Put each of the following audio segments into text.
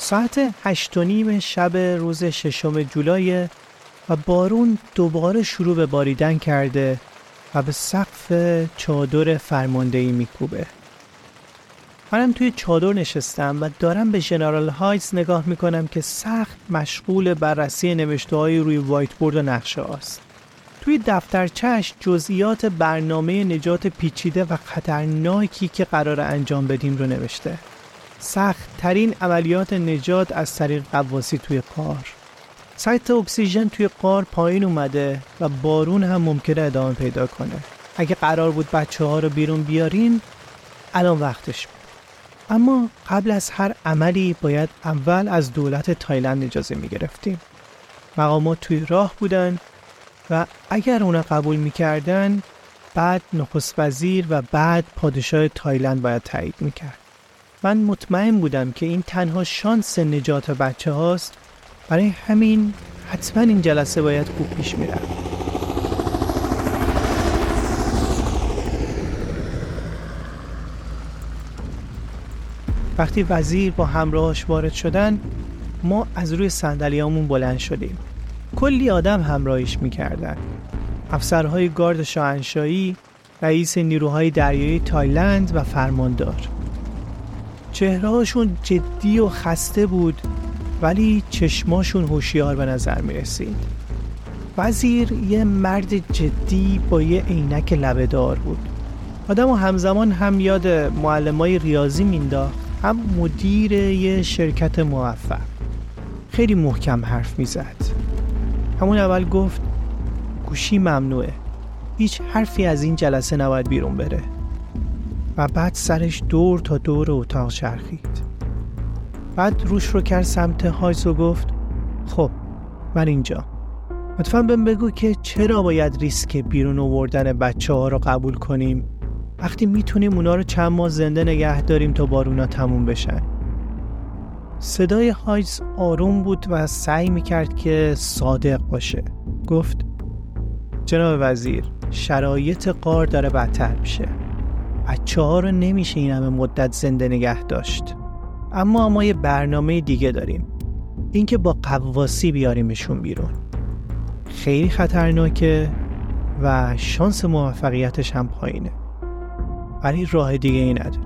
ساعت 8:30 شب روز 6 جولای و بارون دوباره شروع به باریدن کرده و به سقف چادر فرماندهی میکوبه. منم توی چادر نشستم و دارم به ژنرال هایتز نگاه میکنم که سخت مشغول بررسی نوشته‌های روی وایت بورد و نقشه هاست. توی دفترچه‌اش جزئیات برنامه نجات پیچیده و خطرناکی که قرار انجام بدیم رو نوشته. سخت ترین عملیات نجات از طریق غواصی توی غار. سطح اکسیژن توی غار پایین اومده و بارون هم ممکنه ادامه پیدا کنه. اگه قرار بود بچه‌ها رو بیرون بیاریم الان وقتش بود. اما قبل از هر عملی باید اول از دولت تایلند اجازه میگرفتیم. مقامات توی راه بودن و اگر اونا قبول میکردن بعد نخست وزیر و بعد پادشاه تایلند باید تایید میکرد. من مطمئن بودم که این تنها شانس نجات بچه هاست، برای همین حتما این جلسه باید خوب پیش میرفت. وقتی وزیر با همراهاش وارد شدن ما از روی صندلیامون بلند شدیم. کلی آدم همراهیش میکردن. افسرهای گارد شاهنشاهی، رئیس نیروهای دریایی تایلند و فرماندار. چهرهاشون جدی و خسته بود ولی چشماشون هوشیار به نظر می رسید. وزیر یه مرد جدی با یه عینک لبه‌دار بود. آدمو همزمان هم یاد معلمای ریاضی مینداخت، هم مدیر یه شرکت موفق. خیلی محکم حرف میزد. همون اول گفت گوشی ممنوعه. هیچ حرفی از این جلسه نباید بیرون بره. و بعد سرش دور تا دور اتاق چرخید. بعد روش رو کرد سمت هایتز و گفت خب من اینجا. لطفاً بهم بگو که چرا باید ریسک بیرون آوردن بچه‌ها رو قبول کنیم وقتی میتونیم اونا رو چند ماه زنده نگه داریم تا بارونا تموم بشن. صدای هایتز آروم بود و سعی میکرد که صادق باشه. گفت جناب وزیر، شرایط غار داره بدتر میشه. بچه‌ها رو نمیشه این همه مدت زنده نگه داشت. اما ما یه برنامه دیگه داریم. اینکه با غواصی بیاریمشون بیرون. خیلی خطرناکه و شانس موفقیتش هم پایینه. ولی راه دیگه ای نداریم.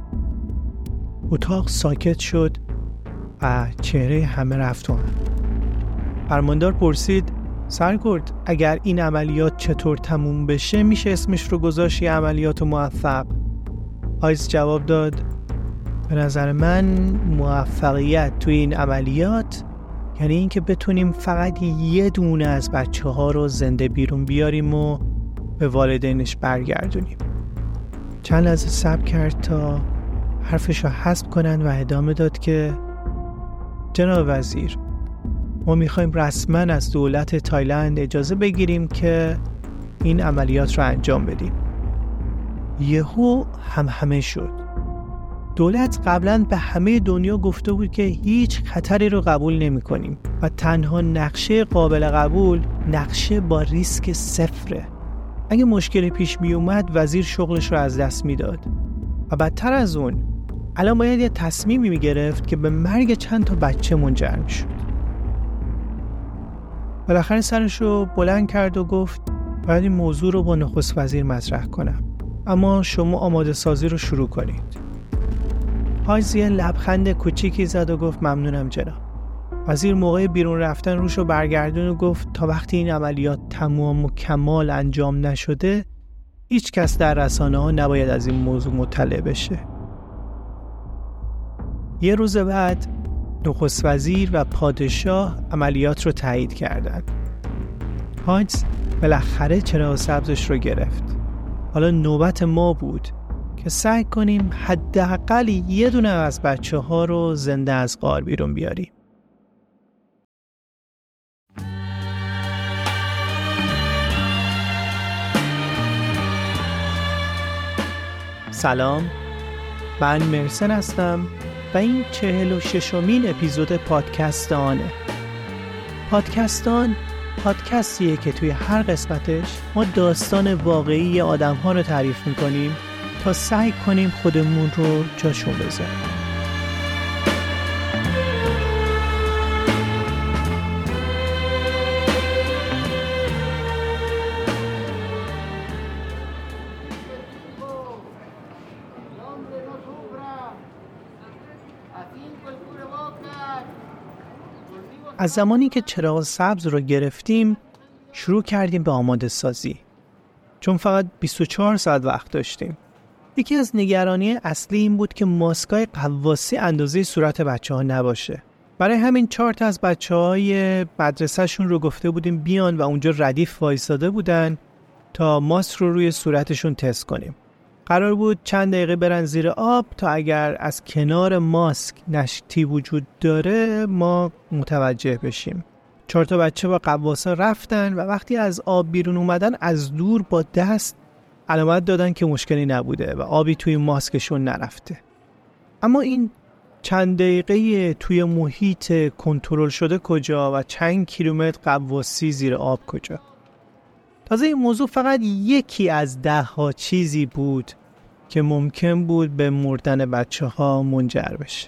اتاق ساکت شد و چهره همه رفت و هم. فرماندار پرسید سرکرد اگر این عملیات چطور تموم بشه میشه اسمش رو گذاشت یه عملیات موفق؟ هایتز جواب داد به نظر من موفقیت توی این عملیات یعنی این که بتونیم فقط یه دونه از بچه‌ها رو زنده بیرون بیاریم و به والدینش برگردونیم. چند لحظه صبر کرد تا حرفش رو حذف کنن و ادامه داد که جناب وزیر، ما میخوایم رسما از دولت تایلند اجازه بگیریم که این عملیات رو انجام بدیم. یهو همه شد. دولت قبلا به همه دنیا گفته بود که هیچ خطری رو قبول نمی کنیم و تنها نقشه قابل قبول نقشه با ریسک صفره. اگه مشکلی پیش می اومد وزیر شغلش رو از دست می داد و بدتر از اون الان باید یه تصمیمی می گرفت که به مرگ چند تا بچه منجر می شد. بالاخره سرش رو بلند کرد و گفت باید این موضوع رو با نخست وزیر مطرح کنم، اما شما آماده سازی رو شروع کنید. هایتز یه لبخند کوچیکی زد و گفت ممنونم جناب. وزیر موقع بیرون رفتن روش رو برگردون و گفت تا وقتی این عملیات تمام و کمال انجام نشده هیچ کس در رسانه‌ها نباید از این موضوع مطلع بشه. یه روز بعد نخست وزیر و پادشاه عملیات رو تایید کردند. هایتز بالاخره چراغ سبزش رو گرفت. حالا نوبت ما بود که سعی کنیم حداقل یه دونه از بچه‌ها رو زنده از غار بیرون بیاریم. سلام، من مرسن هستم و این 46مین اپیزود پادکست آنه. پادکستیه که توی هر قسمتش ما داستان واقعی آدم‌ها رو تعریف می‌کنیم تا سعی کنیم خودمون رو جاشون بذاریم. از زمانی که چراغ سبز رو گرفتیم شروع کردیم به آماده سازی، چون فقط 24 ساعت وقت داشتیم. یکی از نگرانی اصلی این بود که ماسکای قواسی اندازه صورت بچه ها نباشه. برای همین 4 از بچه های مدرسه شون رو گفته بودیم بیان و اونجا ردیف وایساده بودن تا ماسک رو روی صورتشون تست کنیم. قرار بود چند دقیقه برن زیر آب تا اگر از کنار ماسک نشتی وجود داره ما متوجه بشیم. 4 بچه با قواسا رفتن و وقتی از آب بیرون اومدن از دور با دست علامت دادن که مشکلی نبوده و آبی توی ماسکشون نرفته. اما این چند دقیقه توی محیط کنترل شده کجا و چند کیلومتر قواسی زیر آب کجا؟ تازه این موضوع فقط یکی از 10 چیزی بود که ممکن بود به مردن بچه ها منجر بشه.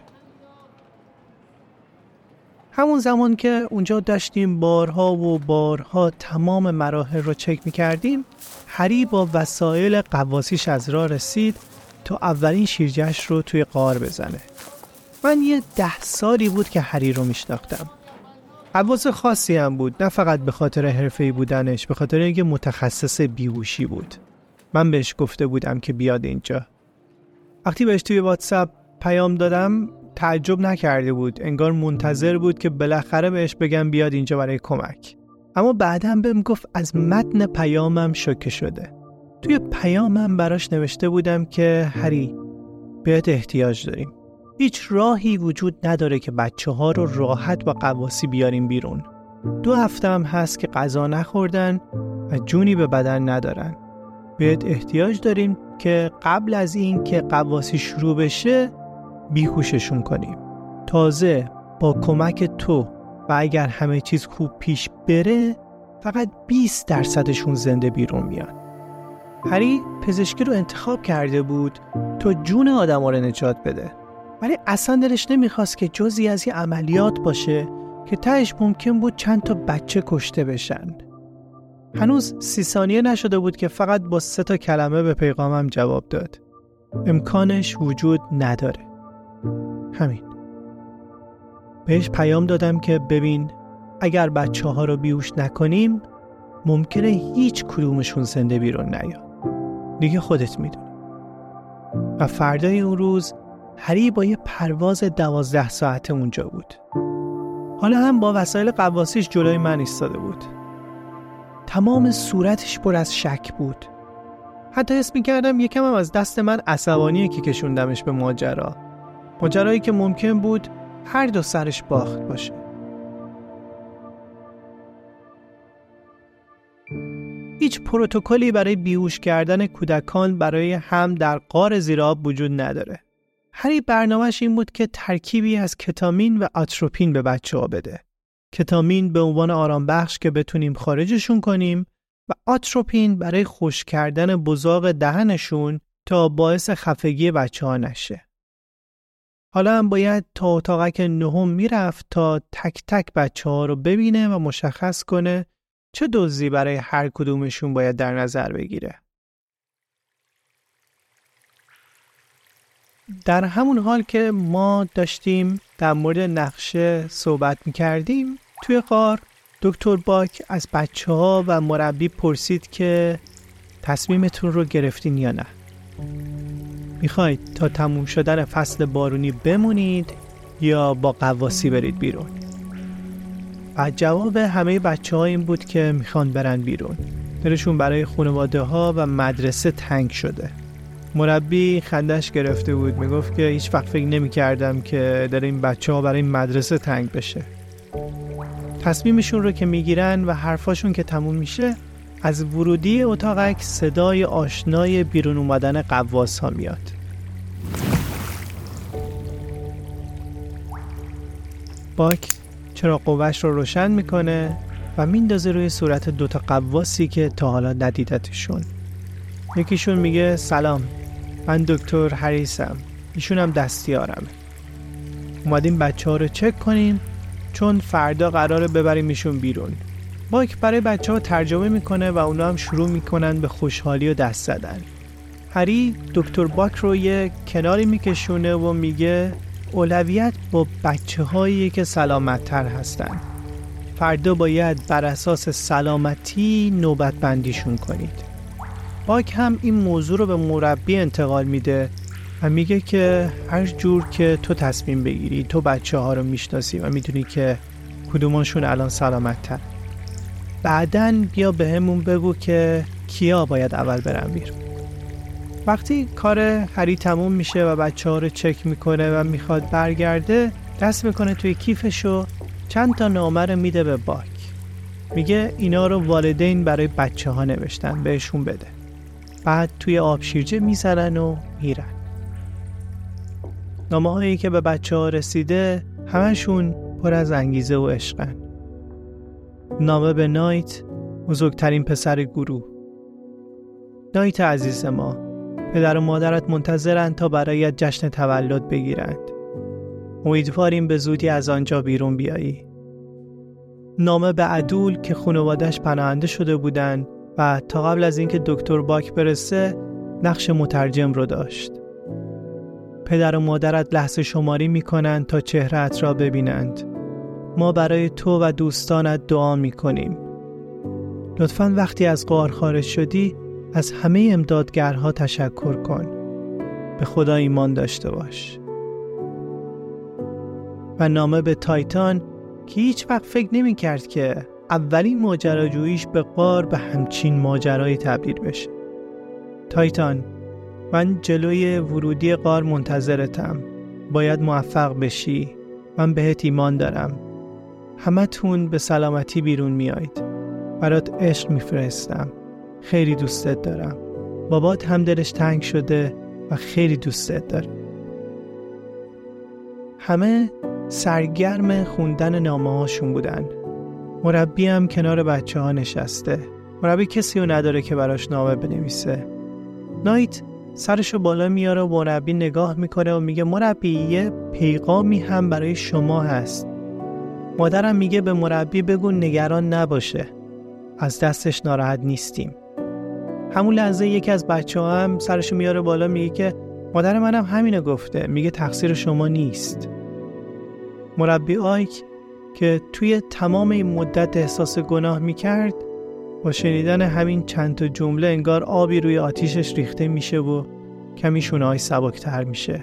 همون زمان که اونجا داشتیم بارها و بارها تمام مراحل رو چک می‌کردیم، هری با وسایل قواسیش از راه رسید تا اولین شیرجهش رو توی غار بزنه. من یه 10 سالی بود که هری رو میشناختم. قواس خاصی هم بود، نه فقط به خاطر حرفه‌ای بودنش، به خاطر اینکه متخصص بیهوشی بود. من بهش گفته بودم که بیاد اینجا. وقتی بهش توی واتساپ پیام دادم تعجب نکرده بود، انگار منتظر بود که بالاخره بهش بگم بیاد اینجا برای کمک. اما بعدم بهم گفت از متن پیامم شوکه شده. توی پیامم براش نوشته بودم که هری بهت احتیاج داریم. هیچ راهی وجود نداره که بچه ها رو راحت با قواسی بیاریم بیرون. 2 هفته هم هست که غذا نخوردن و جونی به بدن ندارن. بهت احتیاج داریم که قبل از این که قواسی شروع بشه بیهوششون کنیم. تازه با کمک تو و اگر همه چیز خوب پیش بره فقط 20% زنده بیرون میان. هری پزشکی رو انتخاب کرده بود تا جون آدم ها رو نجات بده، ولی اصلا دلش نمیخواست که جزئی از یه عملیات باشه که تهش ممکن بود چند تا بچه کشته بشن. هنوز 30 ثانیه نشده بود که فقط با 3 کلمه به پیغامم جواب داد: امکانش وجود نداره. همین. بهش پیام دادم که ببین اگر بچه ها رو بیهوش نکنیم ممکنه هیچ کدومشون زنده بیرون نیاد. دیگه خودت میدونی. و فردای اون روز هری با یه پرواز 12 ساعته اونجا بود. حالا هم با وسایل قواسیش جلوی من ایستاده بود. تمام صورتش پر از شک بود. حتی حس می‌کردم یکم هم از دست من عصبانیه که کشوندمش به ماجرایی که ممکن بود هر 2 سرش باخت باشه. هیچ پروتکلی برای بیهوش کردن کودکان برای هم در غار زیر آب وجود نداره. هری برنامه‌اش این بود که ترکیبی از کتامین و آتروپین به بچه‌ها بده. کتامین به عنوان آرام بخش که بتونیم خارجشون کنیم و آتروپین برای خشک کردن بزاق دهنشون تا باعث خفگی بچه‌ها نشه. حالا هم باید تا اتاقک 9 میرفت تا تک تک بچه‌ها رو ببینه و مشخص کنه چه دوزی برای هر کدومشون باید در نظر بگیره. در همون حال که ما داشتیم در مورد نقشه صحبت می‌کردیم، توی غار دکتر باک از بچه‌ها و مربی پرسید که تصمیمتون رو گرفتین یا نه؟ میخواید تا تموم شدن فصل بارونی بمونید یا با قواسی برید بیرون؟ و جواب همه بچه‌ها این بود که میخوان برن بیرون. دلشون برای خانواده ها و مدرسه تنگ شده. مربی خندش گرفته بود، میگفت که هیچ وقت فکر نمی‌کردم که در این بچه‌ها برای مدرسه تنگ بشه. تصمیمشون رو که میگیرن و حرفاشون که تموم میشه، از ورودی اتاقک صدای آشنای بیرون اومدن قواس ها میاد. باک چراغ قوه‌اش رو روشن میکنه و میندازه روی صورت 2 قواسی که تا حالا ندیدتشون. یکیشون میگه سلام، من دکتر هریسم، ایشون هم دستیارمه. اومدیم بچه ها رو چک کنیم چون فردا قراره ببریم ایشون بیرون. باک برای بچه ها ترجمه میکنه و اونا هم شروع میکنن به خوشحالی و دست زدن. هری دکتر باک رو یه کناری میکشونه و میگه اولویت با بچه هایی که سلامت تر هستن. فردا باید بر اساس سلامتی نوبت بندیشون کنید. باک هم این موضوع رو به مربی انتقال میده و میگه که هر جور که تو تصمیم بگیری، تو بچه ها رو میشناسی و میدونی که کدوماشون الان سلامت تر. بعدن بیا به همون بگو که کیا باید اول برن بیرون. وقتی کار هری تموم میشه و بچه ها رو چک میکنه و میخواد برگرده، دست میکنه توی کیفش و چند تا نامه رو میده به باک. میگه اینا رو والدین برای بچه ها نوشتن، بهشون بده. بعد توی آبشیرجه میزنن و میرن. نامه هایی که به بچه ها رسیده همشون پر از انگیزه و عشقن. نامه به نایت، بزرگترین پسر گروه. نایت عزیز ما، پدر و مادرت منتظرن تا برایت جشن تولد بگیرند. امیدواریم به زودی از آنجا بیرون بیایی. نامه به عدول که خانواده‌اش پناهنده شده بودن و تا قبل از اینکه دکتر باک برسه نقش مترجم رو داشت. پدر و مادرت لحظه شماری میکنن تا چهره‌ات را ببینند. ما برای تو و دوستانت دعا میکنیم. لطفاً وقتی از غار خارج شدی از همه امدادگرها تشکر کن. به خدا ایمان داشته باش. و نامه به تایتان که هیچ وقت فکر نمی کرد که اولین ماجراجوییش به غار به همچین ماجرایی تبدیل بشه. تایتان، من جلوی ورودی غار منتظرتم. باید موفق بشی. من بهت ایمان دارم. همتون به سلامتی بیرون میایید. برات عشق میفرستم. خیلی دوستت دارم. بابات هم دلش تنگ شده و خیلی دوستت داره. همه سرگرم خوندن نامه هاشون بودن. مربی هم کنار بچه ها نشسته. مربی کسی رو نداره که براش نامه بنویسه. نایت سرشو بالا میاره و مربی نگاه میکنه و میگه مربی یه پیغامی هم برای شما هست. مادرم میگه به مربی بگو نگران نباشه. از دستش ناراحت نیستیم. همون لحظه یکی از بچه ها هم سرشو میاره بالا میگه که مادر منم همینو گفته. میگه تقصیر شما نیست. مربی آیک که توی تمام این مدت احساس گناه میکرد با شنیدن همین چند تا جمله انگار آبی روی آتیشش ریخته میشه و کمی شونه‌هاش سبکتر میشه.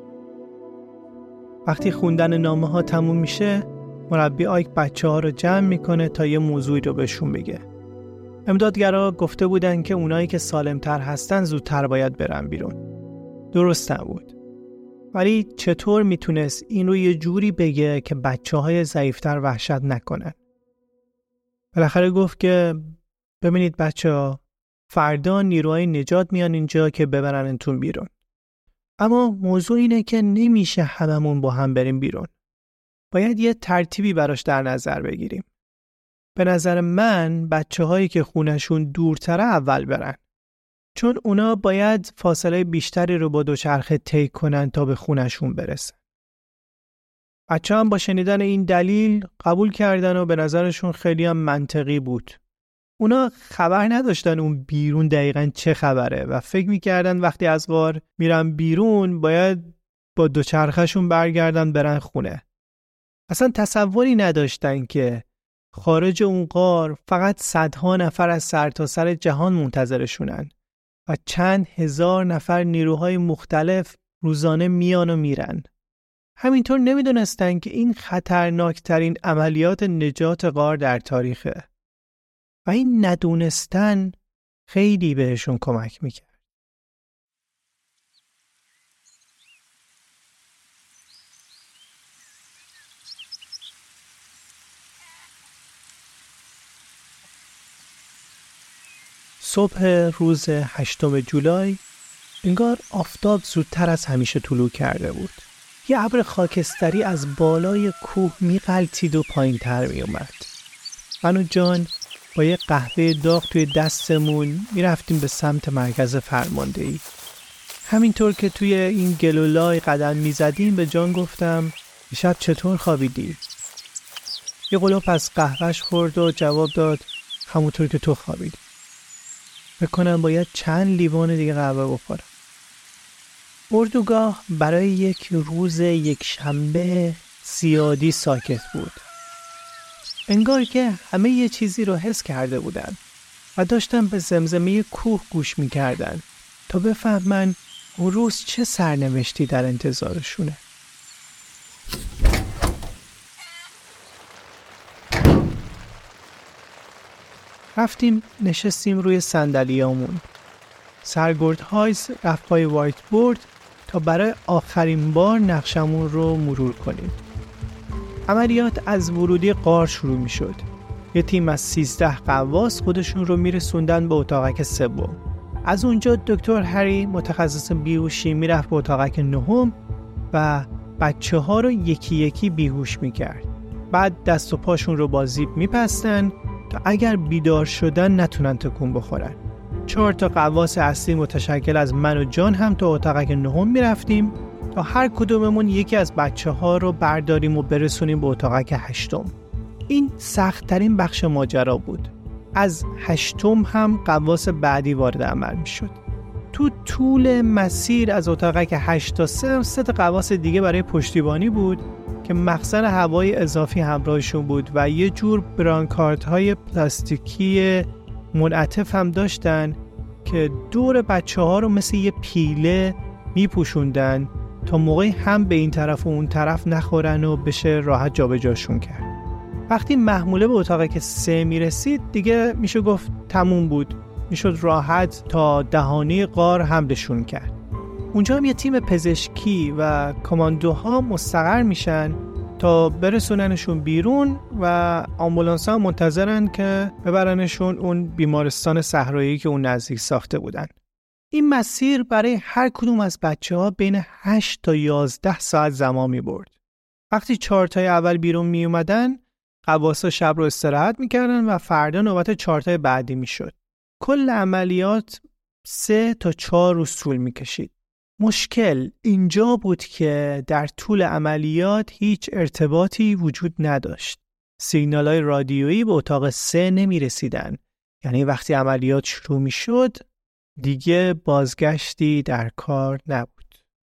وقتی خوندن نامه ها تموم میشه مربی آیک بچه ها رو جمع میکنه تا یه موضوعی رو بهشون بگه. امدادگرا گفته بودن که اونایی که سالمتر هستن زودتر باید برن بیرون. درست نبود. ولی چطور میتونست این رو یه جوری بگه که بچه های ضعیفتر وحشت نکنن؟ بالاخره گفت که ببینید بچه ها، فردا نیروهای نجات میان اینجا که ببرنتون بیرون. اما موضوع اینه که نمیشه هممون با هم بریم بیرون. باید یه ترتیبی براش در نظر بگیریم. به نظر من بچه هایی که خونشون دورتره اول برن. چون اونا باید فاصله بیشتری رو با دوچرخه طی کنن تا به خونشون برسن. بچه هم با شنیدن این دلیل قبول کردن و به نظرشون خیلی هم منطقی بود. اونا خبر نداشتن اون بیرون دقیقاً چه خبره و فکر میکردن وقتی از غار میرن بیرون باید با دوچرخه‌شون برگردن برن خونه. اصلا تصوری نداشتن که خارج اون غار فقط صدها نفر از سرتاسر جهان منتظرشونن و چند هزار نفر نیروهای مختلف روزانه میان و میرن. همینطور نمیدونستن که این خطرناکترین عملیات نجات غار در تاریخه و این ندونستن خیلی بهشون کمک میکرد. صبح روز 8 جولای انگار آفتاب زودتر از همیشه طلوع کرده بود. یه ابر خاکستری از بالای کوه میغلتید و پایین تر میومد. من و جان با یه قهوه داغ توی دستمون میرفتیم به سمت مرکز فرماندهی. همینطور که توی این گلولای قدم میزدیم به جان گفتم شب چطور خوابیدی؟ یه غلپ از قهوهش خورد و جواب داد همونطور که تو خوابیدی. فکر کنم باید چند لیوان دیگه قهوه بخورم. اردوگاه برای یک روز یک شنبه زیادی ساکت بود. انگار که همه یه چیزی رو حس کرده بودن و داشتن به زمزمه کوه گوش میکردن تا بفهمن اون روز چه سرنوشتی در انتظارشونه. رفتیم نشستیم روی صندلیامون. سرگرد هایز رفت پای وایت بورد تا برای آخرین بار نقشمون رو مرور کنیم. عملیات از ورودی غار شروع می شد. یه تیم از 13 غواص خودشون رو میرسوندن به اتاقک سوم. از اونجا دکتر هری متخصص بیهوشی میرفت به اتاقک نهم و بچه ها رو یکی یکی بیهوش میکرد. بعد دست و پاشون رو با زیپ میپستن تا اگر بیدار شدن نتونن تکون بخورن. 4 تا غواص اصلی متشکل از من و جان هم تا اتاقک نهم میرفتیم تا هر کدوممون یکی از بچه ها رو برداریم و برسونیم به اتاقک 8. این سخت ترین بخش ماجرا بود. از 8 هم غواص بعدی وارد عمل می شد. تو طول مسیر از اتاقک 8 تا 3 تا غواص دیگه برای پشتیبانی بود که مخزن هوای اضافی همراهشون بود و یه جور برانکارد های پلاستیکی منعطف هم داشتن که دور بچه ها رو مثل یه پیله می پوشوندن تا موقعی هم به این طرف و اون طرف نخورن و بشه راحت جابجاشون کرد. وقتی محموله به اتاقک 3 می رسید دیگه میشه گفت تموم بود. میشد راحت تا دهانه غار حملشون کرد. اونجا هم یه تیم پزشکی و کاماندوها مستقر میشن تا برسوننشون بیرون و آمبولانس ها منتظرن که ببرنشون اون بیمارستان صحرایی که اون نزدیک ساخته بودن. این مسیر برای هر کدوم از بچه ها بین 8 تا 11 ساعت زمان می برد. وقتی 4 تای اول بیرون می اومدن غواصا شب رو استراحت می کردن و فردا نوبت 4 تای بعدی می شد. کل عملیات 3 تا 4 روز طول می کشید. مشکل اینجا بود که در طول عملیات هیچ ارتباطی وجود نداشت. سیگنال‌های رادیویی به اتاق 3 نمی رسیدن. یعنی وقتی عملیات شروع می شد دیگه بازگشتی در کار نبود.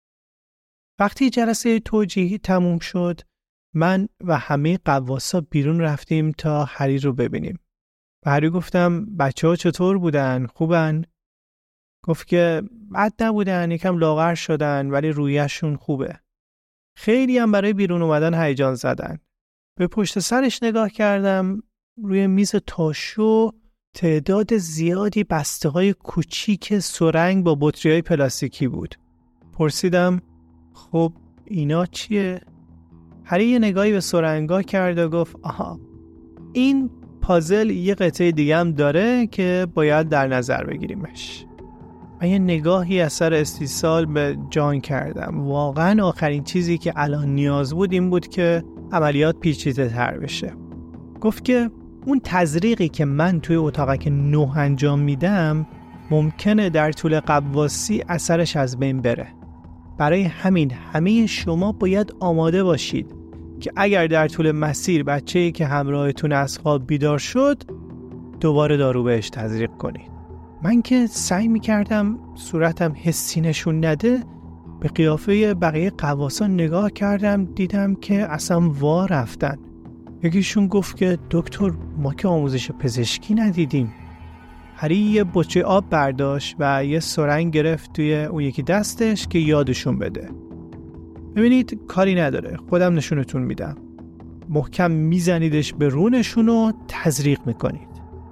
وقتی جلسه توجیهی تموم شد من و همه غواصا بیرون رفتیم تا هری رو ببینیم. به هری گفتم بچه‌ها چطور بودن؟ خوبن؟ گفت که بد نبودن، یکم لاغر شدن ولی رویشون خوبه. خیلی هم برای بیرون اومدن هیجان زدن. به پشت سرش نگاه کردم. روی میز تاشو تعداد زیادی بسته‌های کوچیک سرنگ با بطری‌های پلاستیکی بود. پرسیدم خب اینا چیه؟ هری یه نگاهی به سرنگا کرد و گفت آها این پازل یه قطعه دیگه هم داره که باید در نظر بگیریمش. من یه نگاهی اثر استیصال به جان کردم. واقعا آخرین چیزی که الان نیاز بود این بود که عملیات پیچیده تر بشه. گفت که اون تزریقی که من توی اتاقک 9 انجام میدم ممکنه در طول غواصی اثرش از بین بره. برای همین همه شما باید آماده باشید که اگر در طول مسیر بچه‌ای که همراهتون از خواب بیدار شد دوباره دارو بهش تزریق کنید. من که سعی میکردم صورتم حسی نشون نده به قیافه بقیه غواصا نگاه کردم، دیدم که اصلا وا رفتن. یکیشون گفت که دکتر ما که آموزش پزشکی ندیدیم. هری یه بطری آب برداشت و یه سرنگ گرفت توی اون یکی دستش که یادشون بده. ببینید کاری نداره، خودم نشونتون میدم. محکم میزنیدش به رونشون و تزریق میکنید.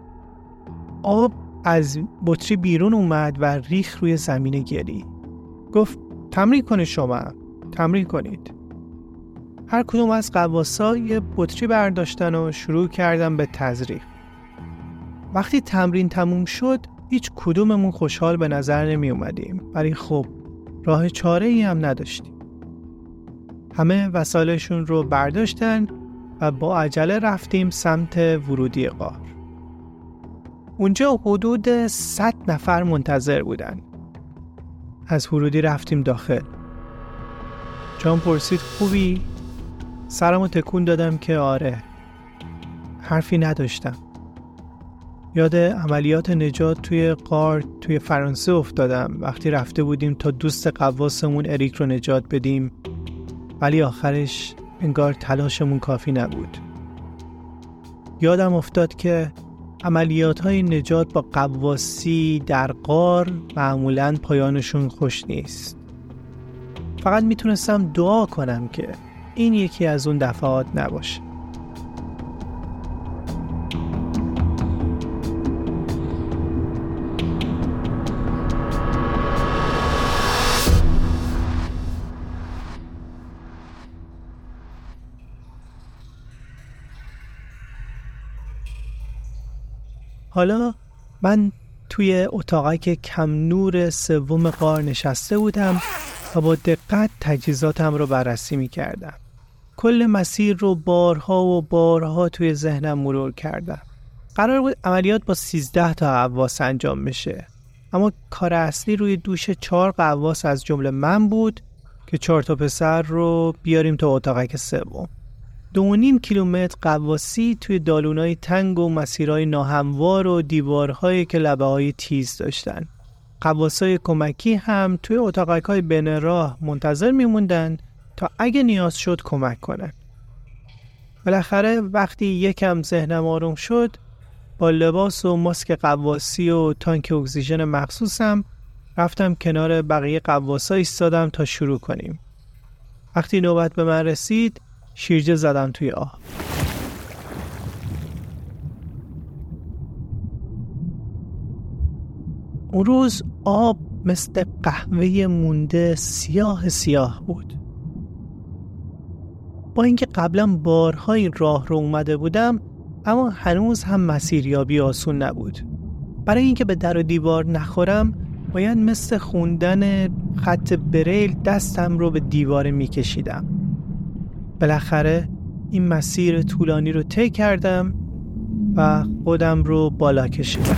آب از بطری بیرون اومد و ریخ روی زمین گلی. گفت تمرین کنید شما، تمرین کنید. هر کدوم از غواصا یه بطری برداشتن و شروع کردن به تزریق. وقتی تمرین تموم شد هیچ کدوممون خوشحال به نظر نمی اومدیم، ولی خب راه چاره‌ای هم نداشتیم. همه وسایلشون رو برداشتن و با عجله رفتیم سمت ورودی غار. اونجا حدود 100 نفر منتظر بودن. از ورودی رفتیم داخل. جان پرسید خوبی؟ سرمو تکون دادم که آره. حرفی نداشتم. یاد عملیات نجات توی غار توی فرانسه افتادم وقتی رفته بودیم تا دوست غواصمون اریک رو نجات بدیم، ولی آخرش انگار تلاشمون کافی نبود. یادم افتاد که عملیات‌های نجات با غواصی در غار معمولاً پایانشون خوش نیست. فقط میتونستم دعا کنم که این یکی از اون دفعات نباشه. حالا من توی اتاقک کم نور سوم غار نشسته بودم و با دقت تجهیزاتم رو بررسی می کردم. کل مسیر رو بارها و بارها توی ذهنم مرور کردم. قرار بود عملیات با 13 تا غواص انجام بشه، اما کار اصلی روی دوش 4 غواص از جمله من بود که 4 تا پسر رو بیاریم تا اتاقک سوم. 2.5 کیلومتر غواصی توی دالونای تنگ و مسیرهای ناهموار و دیوارهایی که لبه‌های تیز داشتن. غواصای کمکی هم توی اتاقک‌های بین راه منتظر میموندن تا اگه نیاز شد کمک کنن. بالاخره وقتی یکم ذهنم آروم شد، با لباس و ماسک غواصی و تانک اکسیژن مخصوصم رفتم کنار بقیه غواصا ایستادم تا شروع کنیم. وقتی نوبت به من رسید، شیرجه زدم توی آب. اون روز آب مثل قهوه مونده سیاه بود. با اینکه قبلا بارهای راه رو اومده بودم، اما هنوز هم مسیریابی آسون نبود. برای اینکه به در و دیوار نخورم، باید مثل خوندن خط بریل دستم رو به دیوار میکشیدم. بالاخره این مسیر طولانی رو طی کردم و خودم رو بالا کشیدم.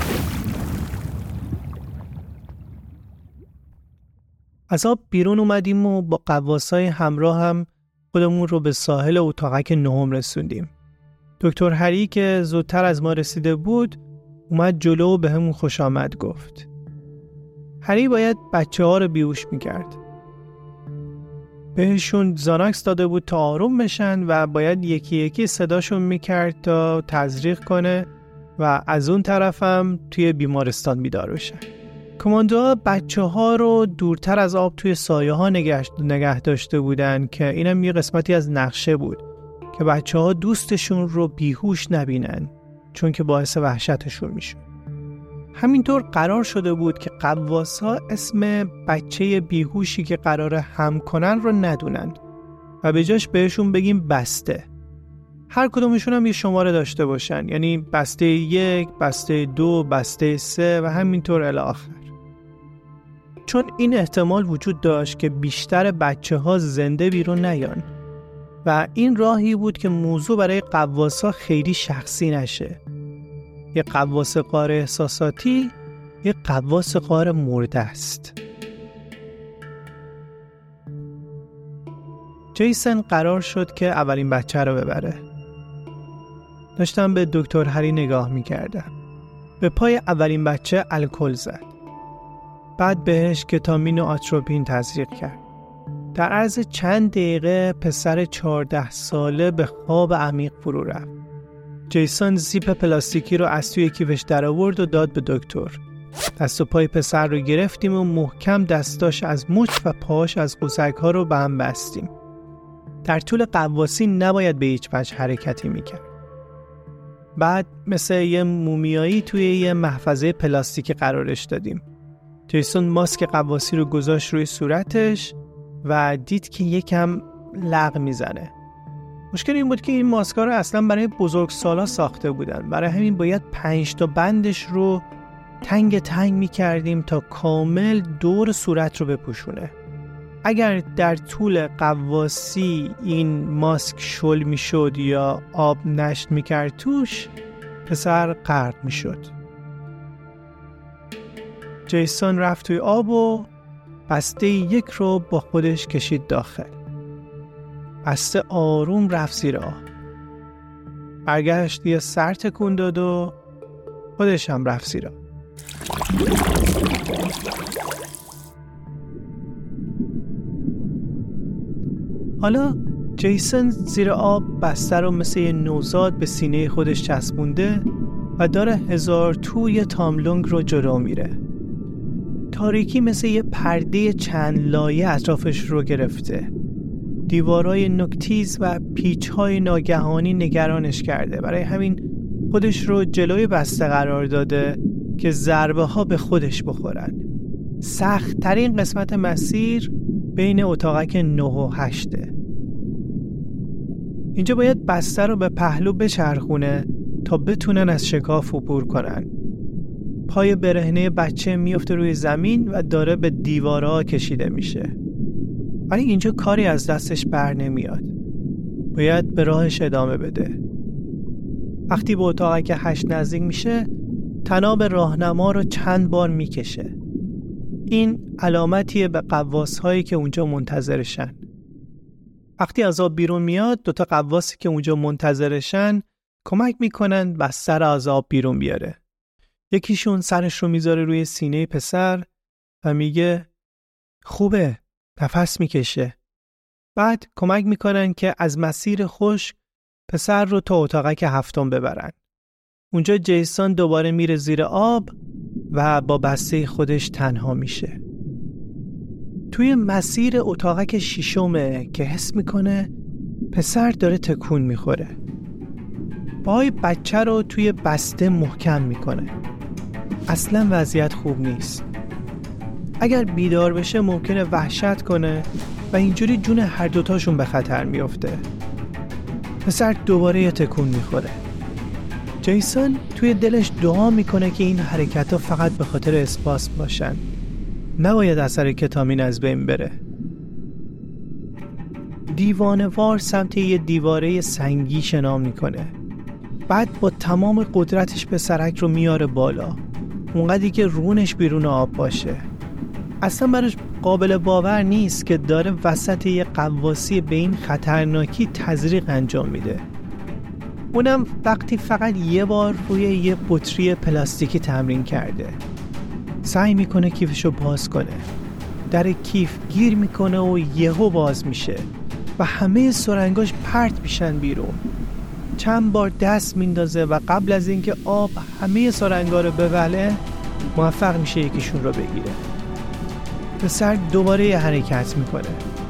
از آب بیرون اومدیم و با غواصای همراه هم خودمون رو به ساحل اتاقک 9 رسوندیم. دکتر هری که زودتر از ما رسیده بود اومد جلو و به همون خوش آمد گفت. هری باید بچه‌ها رو بیهوش میکرد. بهشون زاناکس داده بود تا آروم بشن و باید یکی یکی صداشون میکرد تا تزریق کنه و از اون طرفم توی بیمارستان بیدار بشن. کماندوها بچه‌ها رو دورتر از آب توی سایه ها نگه داشته بودن که اینم یه قسمتی از نقشه بود که بچه‌ها دوستشون رو بیهوش نبینن، چون که باعث وحشتشون میشه. همینطور قرار شده بود که غواص‌ها اسم بچه بیهوشی که قراره هم کنن رو ندونن و به جاش بهشون بگیم بسته. هر کدومشون هم یه شماره داشته باشن، یعنی بسته 1، بسته 2، بسته 3 و همینطور الی آخر. چون این احتمال وجود داشت که بیشتر بچه‌ها زنده بیرون نیان و این راهی بود که موضوع برای غواص‌ها خیلی شخصی نشه. یه غواص غار احساساتی، یه غواص غار مرده است. جیسن قرار شد که اولین بچه رو ببره. داشتم به دکتر هری نگاه می‌کردم. به پای اولین بچه الکل زد. بعد بهش کتامین و آتروپین تزریق کرد. در عرض چند دقیقه پسر 14 ساله به خواب عمیق فرو رفت. جیسون زیپ پلاستیکی رو از توی کیفش در آورد و داد به دکتر. دست و پای پسر رو گرفتیم و محکم دستاش از مچ و پاش از قوسک‌ها رو به هم بستیم. در طول غواصی نباید به هیچ وجه حرکتی میکرد. بعد مثل یه مومیایی توی یه محفظه پلاستیکی قرارش دادیم. جیسون ماسک غواصی رو گذاشت روی صورتش و دید که یکم لق میزنه. مشکل این بود که این ماسکا رو اصلا برای بزرگسالا ساخته بودن. برای همین باید 5 تا بندش رو تنگ میکردیم تا کامل دور صورت رو بپوشونه. اگر در طول غواصی این ماسک شل میشد یا آب نشت میکرد توش، پسر غرق میشد. جیسون رفت توی آب و بسته 1 رو با خودش کشید داخل. بسته آروم رفت زیر آب. برگشت یه سر تکون داد و خودش هم رفت زیر آب. حالا جیسون زیر آب بسته رو مثل یه نوزاد به سینه خودش چسبونده و داره 1000 توی تاملونگ رو جلو میره. تاریکی مثل یه پرده چند لایه اطرافش رو گرفته. دیوارهای نوک‌تیز و پیچ‌های ناگهانی نگرانش کرده. برای همین خودش رو جلوی بسته قرار داده که ضربه ها به خودش بخورن. سخت ترین قسمت مسیر بین اتاقک 9 و 8. اینجا باید بسته رو به پهلو بچرخونه تا بتونن از شکاف عبور کنن. پای برهنه بچه میفته روی زمین و داره به دیوارها کشیده میشه. ولی اینجا کاری از دستش بر نمیاد. باید به راهش ادامه بده. وقتی به اتاقک 8 نزدیک میشه، طناب راهنما رو چند بار میکشه. این علامتیه به غواص‌هایی که اونجا منتظرشن. وقتی از آب بیرون میاد، 2 تا غواصی که اونجا منتظرشن کمک میکنن بسته رو از آب بیرون بیاره. یکیشون سرش رو میذاره روی سینه پسر و میگه خوبه، نفس میکشه. بعد کمک میکنن که از مسیر خشک پسر رو تا اتاقک 7 ببرن. اونجا جیسون دوباره میره زیر آب و با بسته خودش تنها میشه. توی مسیر اتاقک 6 که حس میکنه پسر داره تکون میخوره. پای بچه رو توی بسته محکم میکنه. اصلا وضعیت خوب نیست. اگر بیدار بشه ممکنه وحشت کنه و اینجوری جون هر دوتاشون به خطر میفته. پسر دوباره یه تکون میخوره. جیسون توی دلش دعا میکنه که این حرکت‌ها فقط به خاطر اسپاسم باشن. نباید اثر کتامین از بین بره. دیوانه‌وار سمت یه دیواره سنگی شنا میکنه. بعد با تمام قدرتش پسرک رو میاره بالا. اونقدری که رونش بیرون آب باشه. اصلا براش قابل باور نیست که داره وسط یه غواصی به این خطرناکی تزریق انجام میده. اونم وقتی فقط یه بار روی یه بطری پلاستیکی تمرین کرده. سعی میکنه کیفشو باز کنه. در کیف گیر میکنه و یهو باز میشه و همه سرنگاش پرت میشن بیرون. چند بار دست میندازه و قبل از اینکه آب همه سرنگا رو ببله موفق میشه یکیشون رو بگیره. پسر دوباره یه حرکت میکنه.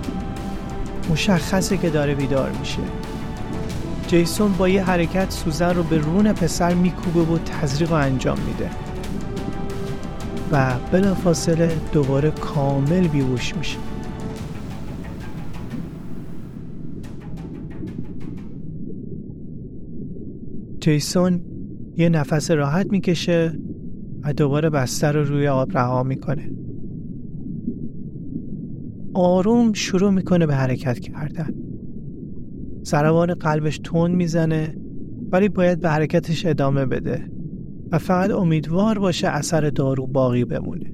مشخصه که داره بیدار میشه. جیسون با یه حرکت سوزن رو به رون پسر میکوبه و تزریق رو انجام میده و بلافاصله دوباره کامل بیهوش میشه. جیسون یه نفس راحت میکشه و دوباره بسته رو روی آب رها میکنه. آروم شروع میکنه به حرکت کردن. ضربان قلبش تند میزنه ولی باید به حرکتش ادامه بده و فقط امیدوار باشه اثر دارو باقی بمونه.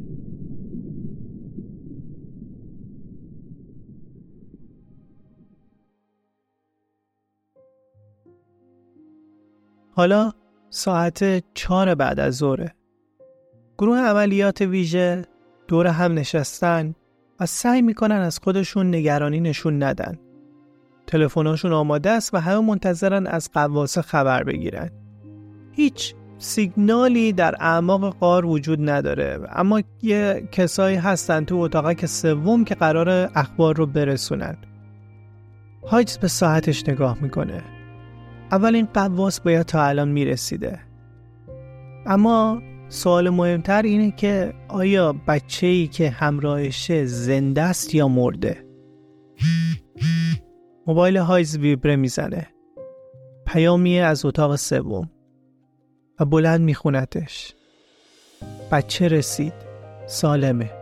حالا ساعت 4 بعد از ظهره. گروه عملیات ویژه دور هم نشستن و سعی میکنن از خودشون نگرانی نشون ندن. تلفن‌هاشون آماده است و همه منتظرن از غواصه خبر بگیرن. هیچ سیگنالی در اعماق غار وجود نداره، اما یه کسایی هستن تو اتاقک 3 که قرار اخبار رو برسونن. هایتز به ساعتش نگاه میکنه. اولین غواص باید تا الان میرسیده. اما سوال مهمتر اینه که آیا بچه‌ای که همراهشه زنده است یا مرده؟ موبایل هایتز ویبره میزنه. پیامیه از اتاق 3 و بلند میخونتش. بچه رسید. سالمه.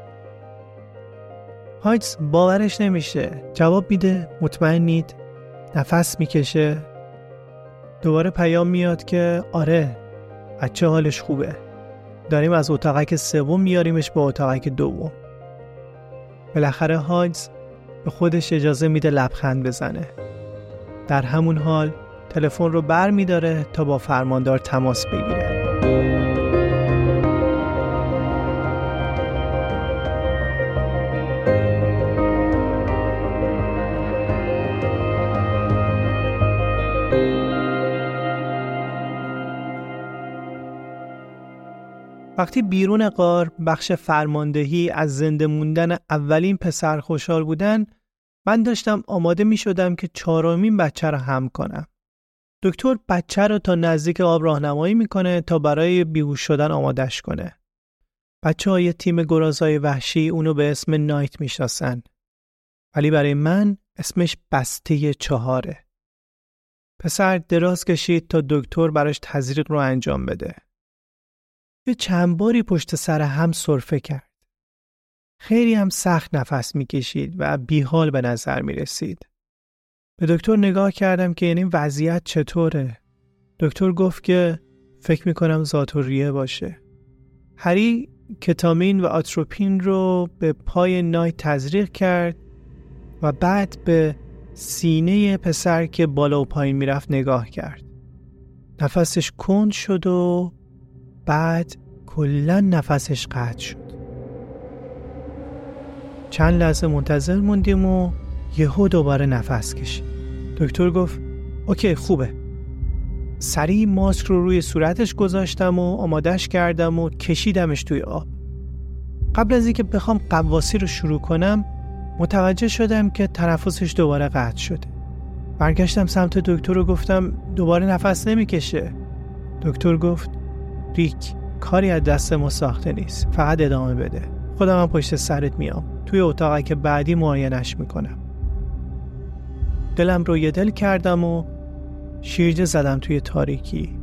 هایتز باورش نمیشه. جواب میده مطمئنید؟ نفس میکشه. دوباره پیام میاد که آره بچه حالش خوبه. داریم از اتاقک 3 میاریمش به اتاقک 2. بالاخره هایتز به خودش اجازه میده لبخند بزنه. در همون حال تلفن رو بر میداره تا با فرماندار تماس بگیره. وقتی بیرون غار بخش فرماندهی از زنده موندن اولین پسر خوشحال بودن، من داشتم آماده می شدم که 4مین بچه رو حمل کنم. دکتر بچه رو تا نزدیک آب راهنمایی میکنه تا برای بیهوش شدن آمادش کنه. بچه‌های تیم گرازهای وحشی اونو به اسم نایت میشناسن. ولی برای من اسمش بسته 4. پسر دراز کشید تا دکتر براش تزریق رو انجام بده. یه چند باری پشت سر هم سرفه کرد. خیلی هم سخت نفس میکشید و بیحال به نظر میرسید. به دکتر نگاه کردم که یعنی وضعیت چطوره؟ دکتر گفت که فکر میکنم ذات‌الریه باشه. هری کتامین و آتروپین رو به پای نایت تزریق کرد و بعد به سینه پسر که بالا و پایین میرفت نگاه کرد. نفسش کند شد و بعد کلاً نفسش قطع شد. چند لحظه منتظر موندیم و یهو دوباره نفس کشید. دکتر گفت اوکی خوبه. سریع ماسک رو روی صورتش گذاشتم و آمادش کردم و کشیدمش توی آب. قبل از اینکه بخوام غواصی رو شروع کنم متوجه شدم که تنفسش دوباره قطع شده. برگشتم سمت دکتر و گفتم دوباره نفس نمیکشه. دکتر گفت ریک کاری از دست ما ساخته نیست، فقط ادامه بده. خودم هم پشت سرت میام. توی اتاقی که بعدی معاینش میکنم. دلم رو یه دل کردم و شیرجه زدم توی تاریکی.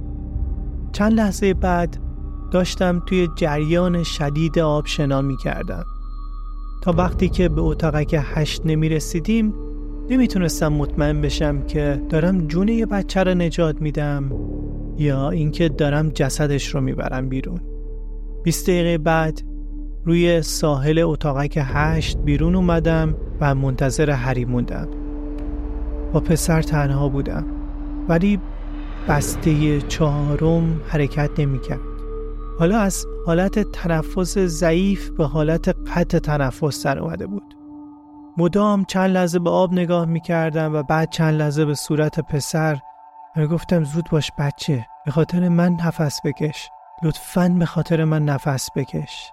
چند لحظه بعد داشتم توی جریان شدید آب شنا میکردم. تا وقتی که به اتاقی که 8 نمیرسیدیم نمیتونستم مطمئن بشم که دارم جون یه بچه رو نجات میدم یا اینکه دارم جسدش رو میبرم بیرون. 20 دقیقه بعد روی ساحل اتاقی که 8 بیرون اومدم و منتظر هری موندم. با پسر تنها بودم ولی بسته 4 حرکت نمی‌کرد. حالا از حالت تنفس ضعیف به حالت قطع تنفس در اومده بود. مدام چند لحظه به آب نگاه می‌کردم و بعد چند لحظه به صورت پسر و گفتم زود باش بچه، به خاطر من نفس بکش. لطفاً به خاطر من نفس بکش.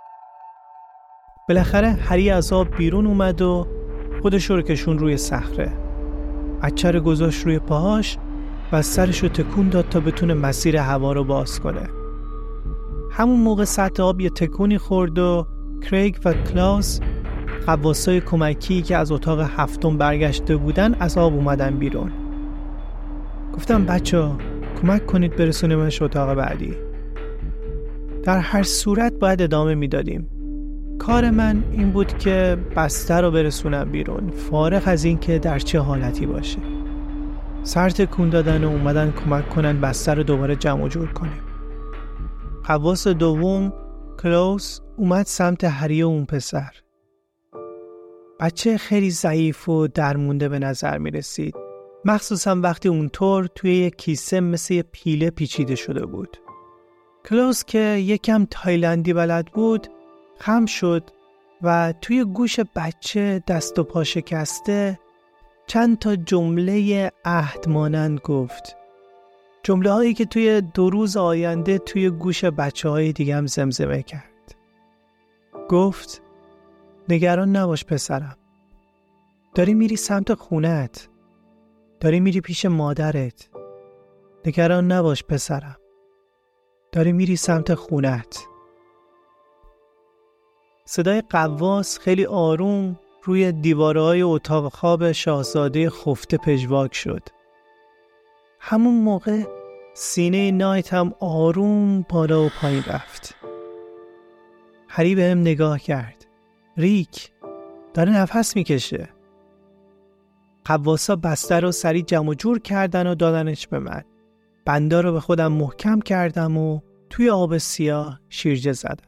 بالاخره هری از آب بیرون اومد و خودش رو کشون روی صخره. بچه رو گذاشت روی پاهاش و سرش رو تکون داد تا بتونه مسیر هوا رو باز کنه. همون موقع سطح آب یه تکونی خورد و کریگ و کلاوس غواصای کمکی که از اتاق 7 برگشته بودن از آب اومدن بیرون. گفتم بچه‌ها کمک کنید برسونیمش اتاق بعدی. در هر صورت باید ادامه میدادیم. کار من این بود که بسته رو برسونم بیرون، فارغ از این که در چه حالتی باشه. سر تکون دادن و اومدن کمک کنن بسته رو دوباره جمع جور کنیم. غواص دوم کلاوس اومد سمت هری و اون پسر. بچه خیلی ضعیف و درمونده به نظر می رسید، مخصوصا وقتی اونطور توی یک کیسه مثل یه پیله پیچیده شده بود. کلاوس که یکم تایلندی بلد بود خم شد و توی گوش بچه دست و پا شکسته چند تا جمله عهد مانند گفت. جمله هایی که توی 2 روز آینده توی گوش بچه های دیگه هم زمزمه کرد. گفت نگران نباش پسرم، داری میری سمت خونت، داری میری پیش مادرت. نگران نباش پسرم، داری میری سمت خونت. صدای غواص خیلی آروم روی دیوارهای اتاق خواب شاهزاده خفته پژواک شد. همون موقع سینه نایت هم آروم بالا و پایین رفت. هری بهم نگاه کرد. ریک داره نفس میکشه. غواصا بسته رو سریع جمع جور کردن و دادنش به من. بندا رو به خودم محکم کردم و توی آب سیاه شیرجه زدم.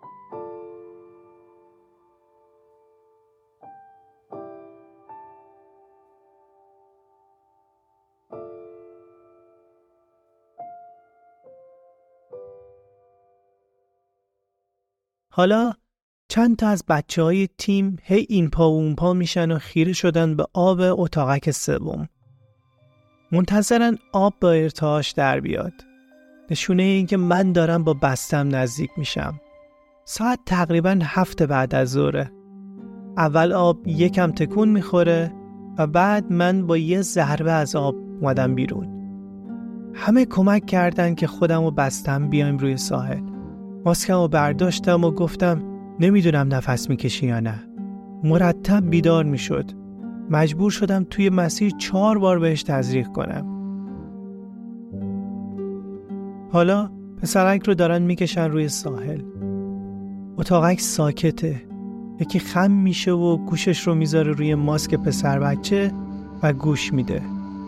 حالا چند تا از بچه‌های تیم هی این پا و اون پا میشن و خیره شدن به آب اتاقک 3. منتظرن آب با ارتعاش در بیاد. نشونه این که من دارم با بستم نزدیک میشم. ساعت تقریباً 7 بعد از ظهره. اول آب یکم تکون میخوره و بعد من با یه ضربه از آب اومدم بیرون. همه کمک کردن که خودم و بستم بیایم روی ساحل. ماسکم رو برداشتم و گفتم نمیدونم نفس میکشی یا نه. مرتب بیدار میشد. مجبور شدم توی مسیر 4 بار بهش تزریق کنم. حالا پسرک رو دارن میکشن روی ساحل. اتاقک ساکته. یکی خم میشه و گوشش رو میذاره روی ماسک پسر بچه و گوش میده.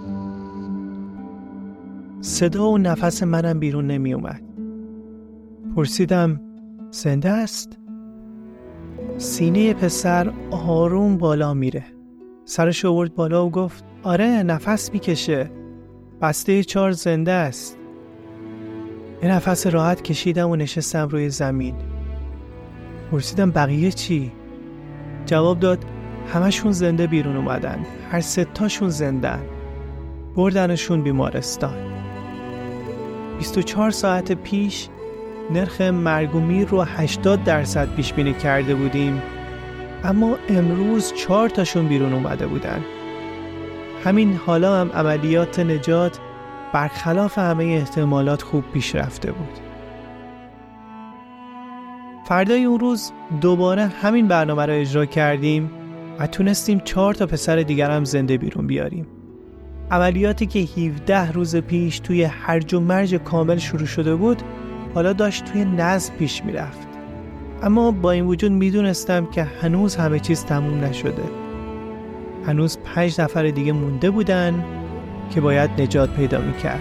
صدا و نفس منم بیرون نمی اومد. پرسیدم زنده است؟ سینه پسر آروم بالا میره. سرش آورد بالا و گفت آره نفس میکشه. بسته 4 زنده است. یه نفس راحت کشیدم و نشستم روی زمین. پرسیدم بقیه چی؟ جواب داد همشون زنده بیرون اومدن. هر 3 تاشون زندن. بردنشون بیمارستان. 24 ساعت پیش نرخ مرگ و میر رو 80% پیش بینی کرده بودیم، اما امروز 4 تاشون بیرون اومده بودن. همین حالا هم عملیات نجات برخلاف همه احتمالات خوب پیش رفته بود. فردای اون روز دوباره همین برنامه رو اجرا کردیم و تونستیم 4 تا پسر دیگر هم زنده بیرون بیاریم. عملیاتی که 17 روز پیش توی هرج و مرج کامل شروع شده بود حالا داشت توی نظم پیش میرفت. اما با این وجود میدونستم که هنوز همه چیز تموم نشده. هنوز 5 نفر دیگه مونده بودن که باید نجات پیدا میکرد.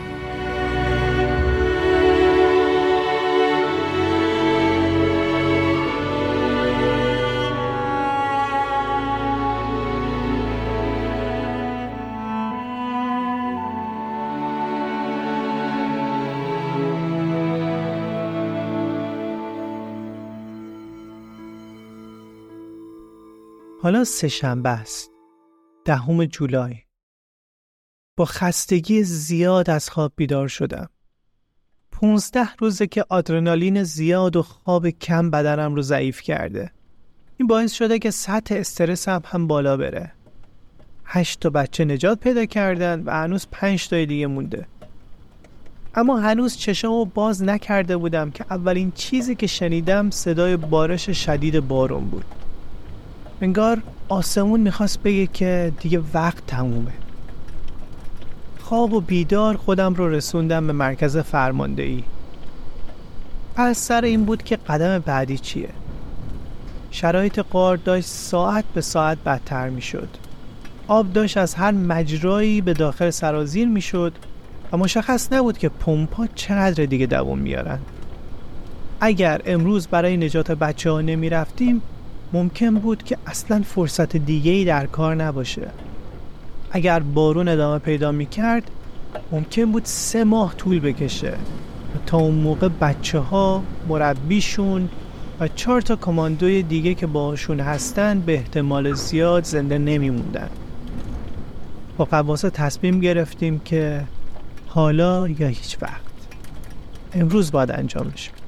حالا 3 شنبه است. 10 جولای. با خستگی زیاد از خواب بیدار شدم. 15 روزه که آدرنالین زیاد و خواب کم بدنم رو ضعیف کرده. این باعث شده که سطح استرس هم بالا بره. 8 تا بچه نجات پیدا کردن و هنوز 5 تا دیگه مونده. اما هنوز چشمو باز نکرده بودم که اولین چیزی که شنیدم صدای بارش شدید بارون بود. انگار آسمون میخواست بگه که دیگه وقت تمومه. خواب و بیدار خودم رو رسوندم به مرکز فرماندهی. پس سر این بود که قدم بعدی چیه؟ شرایط غار داشت ساعت به ساعت بدتر میشد. آب داشت از هر مجرایی به داخل سرازیر میشد و مشخص نبود که پمپا چقدر دیگه دوام میارن. اگر امروز برای نجات بچه ها نمی رفتیم ممکن بود که اصلا فرصت دیگه‌ای در کار نباشه. اگر بارون ادامه پیدا میکرد ممکن بود 3 ماه طول بکشه تا اون موقع بچه ها، مربیشون و 4 تا کماندوی دیگه که باهاشون هستن به احتمال زیاد زنده نمیموندن. با غواصه تصمیم گرفتیم که حالا یا هیچ وقت، امروز باید انجامش بدیم.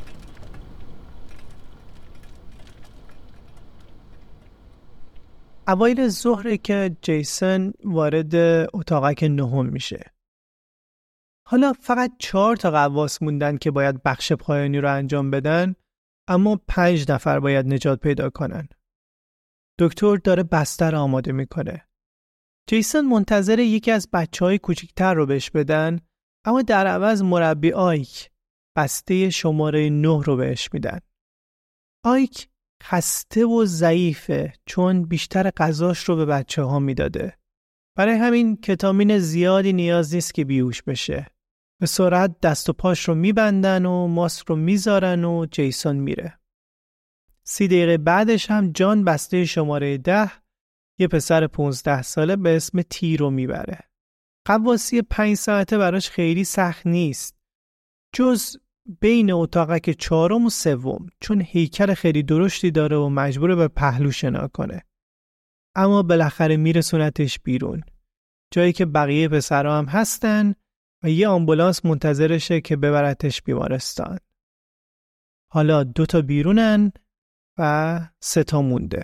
اوایل ظهره که جیسون وارد اتاقک 9 میشه. حالا فقط 4 تا غواص موندن که باید بخش پایانی رو انجام بدن، اما 5 نفر باید نجات پیدا کنن. دکتر داره بستر آماده میکنه. جیسون منتظر یکی از بچه‌های کوچیک‌تر رو بهش بدن، اما در عوض مربی آیک بسته شماره 9 رو بهش میدن. آیک خسته و ضعیفه چون بیشتر غذاش رو به بچه‌ها میداده. برای همین کتامین زیادی نیاز نیست که بیهوش بشه. به سرعت دست و پاش رو میبندن و ماسک رو میذارن و جیسون میره. 30 دقیقه بعدش هم جان بسته شماره 10 یه پسر 15 ساله به اسم تی رو میبره. غواصی 5 ساعته براش خیلی سخت نیست. جز بین اتاقک 4 و 3 چون هیکل خیلی درشتی داره و مجبوره به پهلو شنا کنه. اما بالاخره میرسونتش بیرون. جایی که بقیه پسرها هم هستن و یه آمبولانس منتظرشه که ببرتش بیمارستان. حالا 2 تا بیرونن و 3 تا مونده.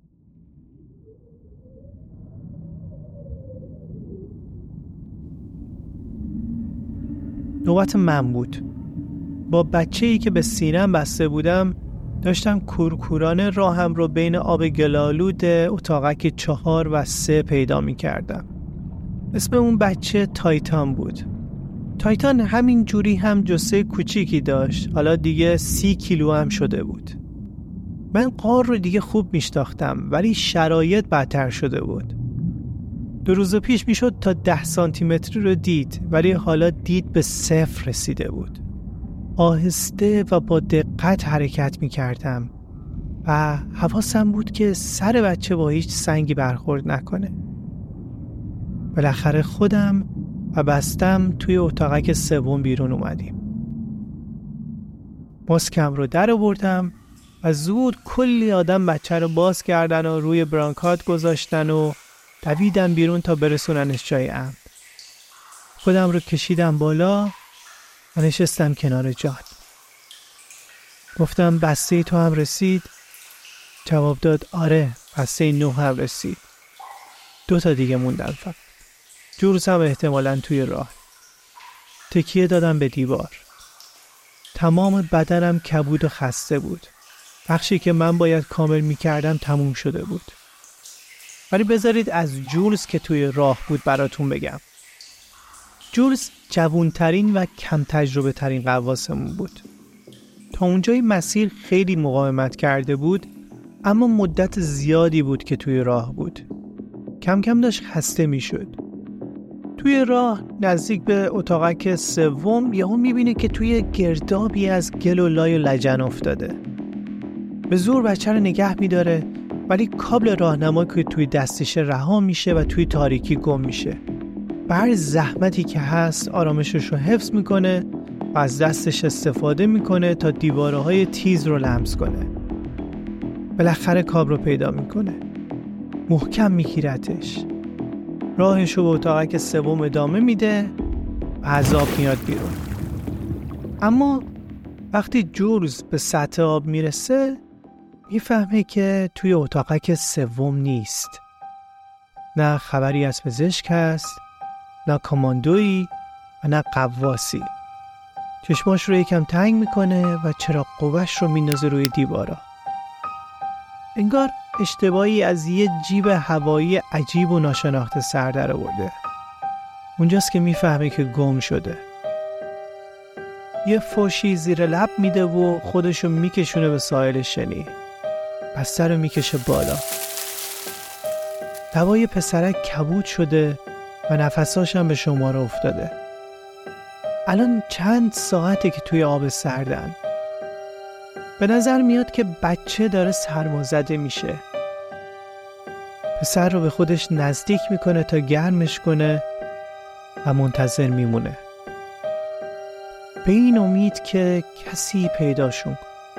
نوبت من بود. با بچه‌ای که به سینه‌ام بسته بودم داشتم کورکورانه راهم رو بین آب گلالود اتاقک 4 و 3 پیدا می کردم. اسم اون بچه تایتان بود. تایتان همین جوری هم جثه کوچیکی داشت. حالا دیگه 30 کیلو هم شده بود. من غار رو دیگه خوب میشناختم ولی شرایط بدتر شده بود. 2 روز پیش میشد تا 10 سانتی متری رو دید ولی حالا دید به 0 رسیده بود. آهسته و با دقت حرکت میکردم و حواسم بود که سر بچه با هیچ سنگی برخورد نکنه. بالاخره خودم و بستم توی اتاقک 3 بیرون اومدیم. ماسکم رو در آوردم و زود کلی آدم بچه رو باز کردن و روی برانکارد گذاشتن و دویدم بیرون تا برسوننش جای امن. خودم رو کشیدم بالا و نشستم کنار جان. گفتم بسته تو هم رسید؟ جواب داد آره، بسته 9 هم رسید. 2 تا دیگه موندن فقط. جورز هم احتمالاً توی راه. تکیه دادم به دیوار. تمام بدنم کبود و خسته بود. بخشی که من باید کامل می‌کردم تموم شده بود. ولی بذارید از جولز که توی راه بود براتون بگم. جولز جوانترین و کم تجربه ترین غواصمون بود. تا اونجای مسیر خیلی مقاومت کرده بود اما مدت زیادی بود که توی راه بود. کم کم داشت خسته میشد. توی راه نزدیک به اتاقک 3 یهو میبینه که توی گردابی از گل و لای و لجن افتاده. به زور بچه رو نگه میداره ولی کابل راهنما که توی دستش رها میشه و توی تاریکی گم میشه. به هر زحمتی که هست آرامشش رو حفظ میکنه و از دستش استفاده میکنه تا دیوارهای تیز رو لمس کنه. بالاخره کابل رو پیدا میکنه. محکم میگیرتش. راهش رو به اتاقک 3 ادامه میده و از آب میاد بیرون. اما وقتی جولز به سطح آب میرسه میفهمه که توی اتاقک 3 نیست. نه خبری از پزشک هست، نه کاماندویی و نه غواصی. چشماش رو یکم تنگ میکنه و چراغ قوه‌اش رو میندازه روی دیوارا. انگار اشتباهی از یه جیب هوایی عجیب و ناشناخته سر در آورده. اونجاست که میفهمه که گم شده. یه فوشی زیر لب میده و خودشو میکشونه به ساحل شنی. بسته رو میکشه بالا. دوای پسرک کبود شده و نفساش هم به شماره افتاده. الان چند ساعته که توی آب سردن. به نظر میاد که بچه داره سرمازده میشه. پسر رو به خودش نزدیک میکنه تا گرمش کنه و منتظر میمونه. به این امید که کسی پیداشون.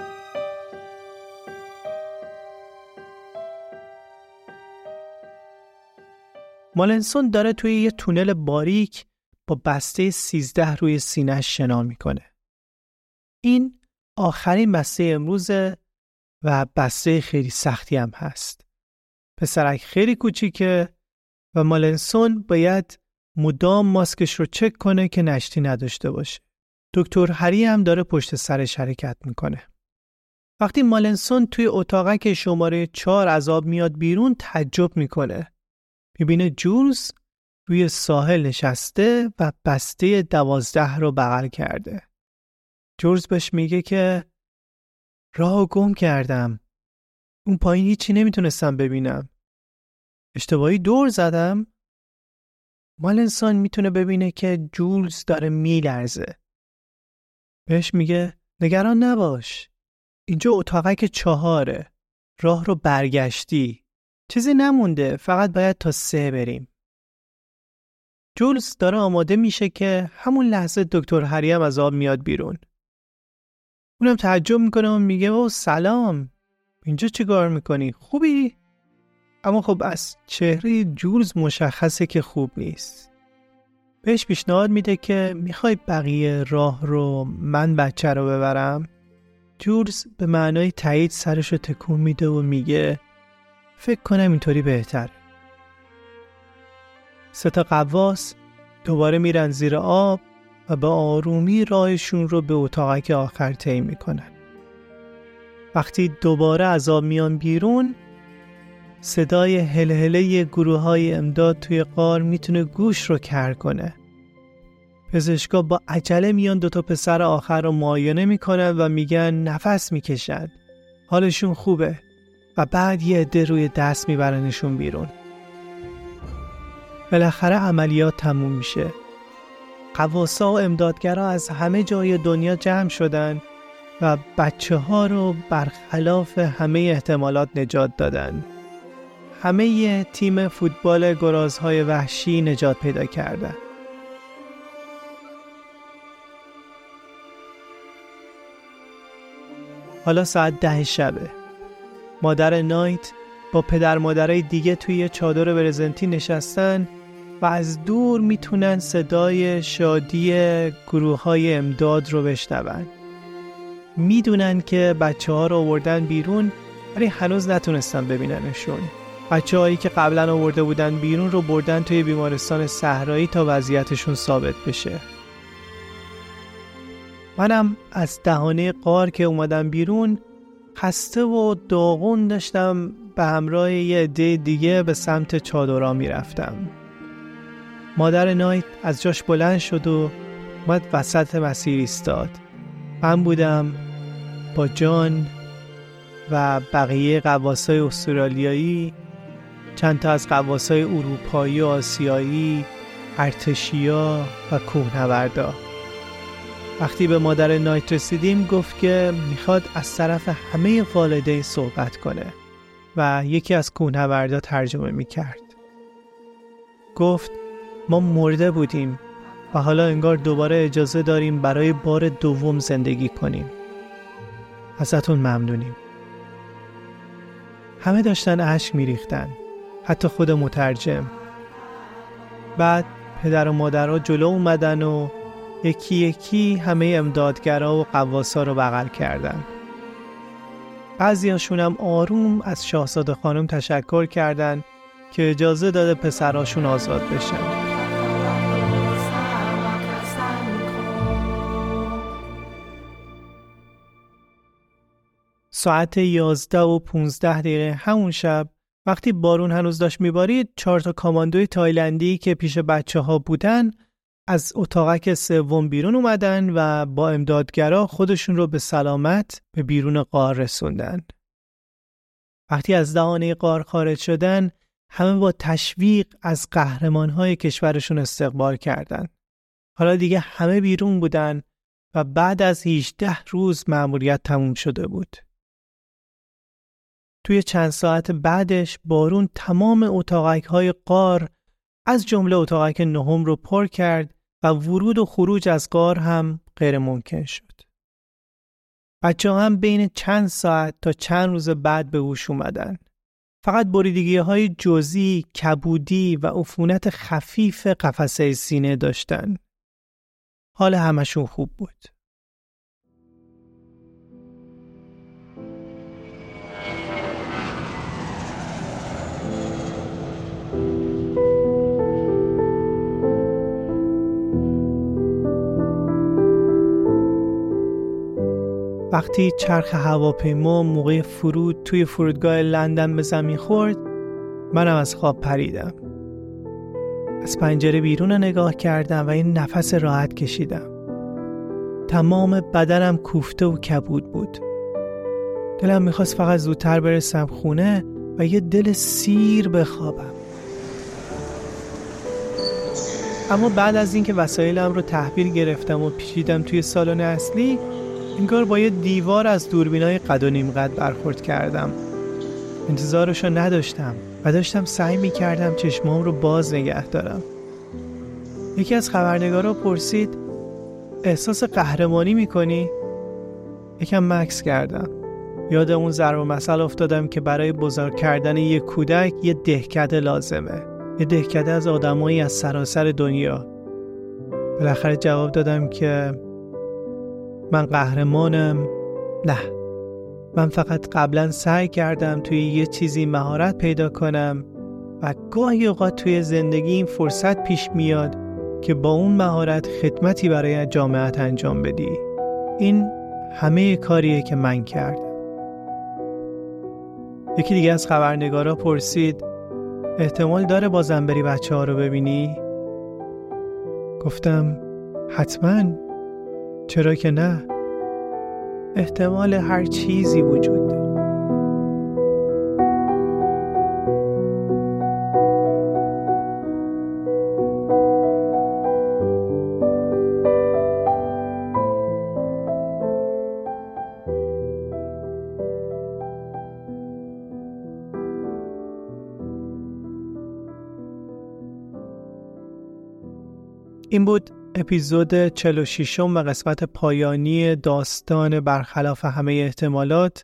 مالنسون داره توی یه تونل باریک با بسته 13 روی سینه‌اش شنا میکنه. این آخرین بسته امروزه و بسته خیلی سختی هم هست. پسرک خیلی کوچیکه و مالنسون باید مدام ماسکش رو چک کنه که نشتی نداشته باشه. دکتر هری هم داره پشت سرش حرکت میکنه. وقتی مالنسون توی اتاقک شماره 4 از آب میاد بیرون تعجب میکنه. میبینه جولز روی ساحل نشسته و بسته 12 رو بغل کرده. جولز بهش میگه که راهو گم کردم. اون پایین هیچی نمیتونستم ببینم. اشتباهی دور زدم. مالنسون میتونه ببینه که جولز داره میلرزه. بهش میگه نگران نباش. اینجا اتاقک 4. راه رو برگشتی. چیزی نمونده، فقط باید تا 3 بریم. جولز داره آماده میشه که همون لحظه دکتر هری هم از آب میاد بیرون. اونم تعجب میکنه و میگه او سلام، اینجا چی کار میکنی؟ خوبی؟ اما خب از چهره جولز مشخصه که خوب نیست. بهش پیشنهاد میده که میخوای بقیه راه رو من بچه رو ببرم؟ جولز به معنای تایید سرش رو تکون میده و میگه فکر کنم اینطوری بهتره. 3 غواص دوباره میرن زیر آب و به آرومی راهشون رو به اتاقک آخر طی میکنن. وقتی دوباره از آب میان بیرون، صدای هلهله گروه‌های امداد توی غار میتونه گوش رو کر کنه. پزشکا با عجله میان 2 پسر آخر رو معاینه میکنن و میگن نفس میکشن، حالشون خوبه، و بعد یه عده روی دست میبرنشون بیرون. بالاخره عملیات تموم میشه. غواصا و امدادگرا از همه جای دنیا جمع شدن و بچه ها رو برخلاف همه احتمالات نجات دادن. همه تیم فوتبال گرازهای وحشی نجات پیدا کردن. حالا ساعت 10 شبه. مادر نایت با پدر مادرای دیگه توی چادر برزنتی نشستن و از دور میتونن صدای شادی گروه‌های امداد رو بشنون. میدونن که بچه‌ها رو آوردن بیرون، ولی هنوز نتونستن ببیننشون. بچه‌هایی که قبلا آورده بودن بیرون رو بردن توی بیمارستان صحرایی تا وضعیتشون ثابت بشه. منم از دهانه غار که اومدم بیرون خسته و داغون داشتم به همراه یه عده دیگه به سمت چادرها میرفتم. مادر نایت از جاش بلند شد و اومد وسط مسیر ایستاد. من بودم با جان و بقیه غواصای استرالیایی، چند تا از غواصای اروپایی و آسیایی، ارتشیا و کوهنوردا. وقتی به مادر نایت رسیدیم گفت که میخواد از طرف همه والدین صحبت کنه و یکی از کوهنوردا ترجمه میکرد. گفت ما مرده بودیم و حالا انگار دوباره اجازه داریم برای بار دوم زندگی کنیم. ازتون ممنونیم. همه داشتن اشک میریختن، حتی خود مترجم. بعد پدر و مادرها جلو اومدن و یکی یکی همه امدادگرا و غواصا رو بغل کردن. بعضیاشون هم آروم از شاهزاده خانم تشکر کردن که اجازه داده پسراشون آزاد بشن. ساعت 11:15 همون شب، وقتی بارون هنوز داشت میبارید، 4 کاماندوی تایلندی که پیش بچه ها بودن از اتاقک 3 بیرون اومدن و با امدادگرا خودشون رو به سلامت به بیرون غار رسوندن. وقتی از دهانه غار خارج شدن، همه با تشویق از قهرمانهای کشورشون استقبال کردن. حالا دیگه همه بیرون بودن و بعد از 18 روز مأموریت تموم شده بود. توی چند ساعت بعدش بارون تمام اتاقک‌های غار از جمله اتاقک 9 رو پر کرد و ورود و خروج از غار هم غیر ممکن شد. بچه‌ها هم بین چند ساعت تا چند روز بعد به هوش اومدن. فقط بریدگی‌های جزئی، کبودی و عفونت خفیف قفسه سینه داشتن. حال همشون خوب بود. وقتی چرخ هواپیما موقع فرود توی فرودگاه لندن به زمین خورد، منم از خواب پریدم. از پنجره بیرون رو نگاه کردم و این نفس راحت کشیدم. تمام بدنم کوفته و کبود بود. دلم میخواست فقط زودتر برسم خونه و یه دل سیر بخوابم. اما بعد از اینکه وسایلم رو تحویل گرفتم و پیچیدم توی سالن اصلی، انگار با یه دیوار از دوربینای قد و نیم قد برخورد کردم. انتظارشو نداشتم و داشتم سعی میکردم چشمام رو باز نگه دارم. یکی از خبرنگارا پرسید احساس قهرمانی میکنی؟ یکم مکث کردم. یاد اون ضرب المثل افتادم که برای بزرگ کردن یک کودک یه دهکده لازمه. یه دهکده از آدمایی از سراسر دنیا. بالاخره جواب دادم که من قهرمانم. نه، من فقط قبلا سعی کردم توی یه چیزی مهارت پیدا کنم و گاهی اوقات توی زندگی این فرصت پیش میاد که با اون مهارت خدمتی برای جامعه انجام بدی. این همه کاریه که من کردم. یکی دیگه از خبرنگارا پرسید احتمال داره بازم بری بچه‌ها رو ببینی؟ گفتم حتما، چرا که نه؟ احتمال هر چیزی وجود داره. این بود اپیزود 46 و قسمت پایانی داستان برخلاف همه احتمالات.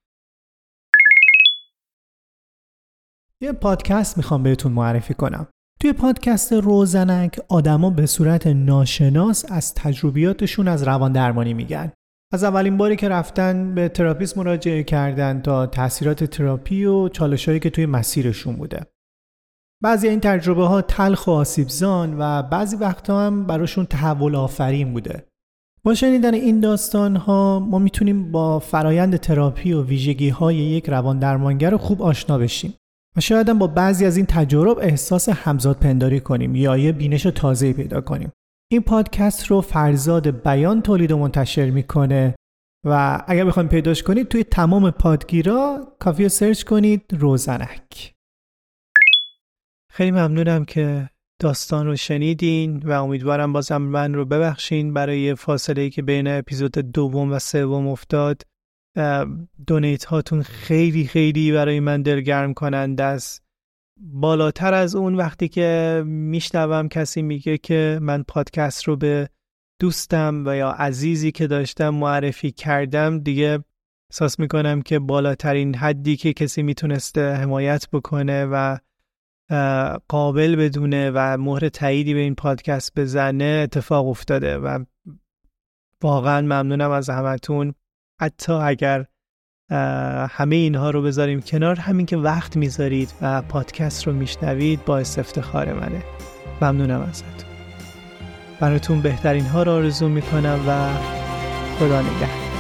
یه پادکست میخوام بهتون معرفی کنم. توی پادکست روزنک آدما به صورت ناشناس از تجربیاتشون از روان درمانی میگن. از اولین باری که رفتن به تراپیست مراجعه کردن تا تاثیرات تراپی و چالشایی که توی مسیرشون بوده. بعضی این تجربه ها تلخ و آسیبزان و بعضی وقتا هم براشون تحول آفرین بوده. با شنیدن این داستان ها ما میتونیم با فرایند تراپی و ویژگی های یک روان درمانگر خوب آشنا بشیم و شاید هم با بعضی از این تجارب احساس همزاد پنداری کنیم یا یه بینش تازه‌ای پیدا کنیم. این پادکست رو فرزاد بیان تولید و منتشر میکنه و اگر بخواید پیداش کنید توی تمام پادگیرا کافیه سرچ کنید روزنک. خیلی ممنونم که داستان رو شنیدین و امیدوارم بازم من رو ببخشین برای فاصله‌ای که بین اپیزود 2 و 3 افتاد. دونیت هاتون خیلی خیلی برای من دلگرم کننده است. بالاتر از اون وقتی که میشنوم کسی میگه که من پادکست رو به دوستم و یا عزیزی که داشتم معرفی کردم، دیگه احساس میکنم که بالاترین حدی که کسی میتونسته حمایت بکنه و قابل بدونه و مهر تاییدی به این پادکست بزنه اتفاق افتاده و واقعا ممنونم از همتون. حتی اگر همه اینها رو بذاریم کنار، همین که وقت میذارید و پادکست رو میشنوید باعث افتخار منه. ممنونم ازتون. براتون بهترین ها رو آرزو میکنم و خدا نگهدار.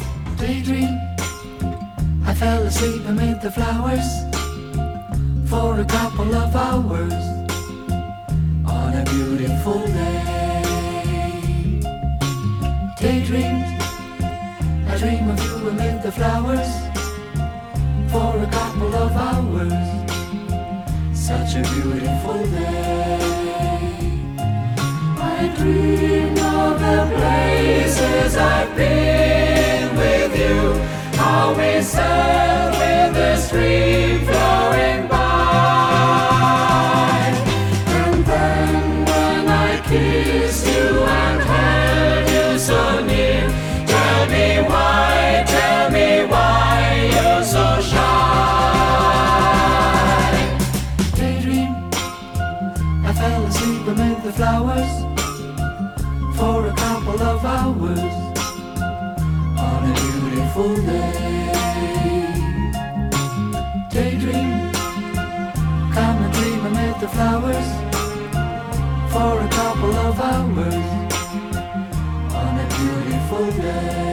For a couple of hours on a beautiful day. Daydreams, I dream of you amid the flowers. For a couple of hours, such a beautiful day. I dream of the places I've been with you, how we sat with the stream flowing by. Kiss you and held you so near. Tell me why you're so shy. Daydream, I fell asleep amid the flowers for a couple of hours on a beautiful day. Daydream, come and dream amid the flowers for a couple of hours on a beautiful day.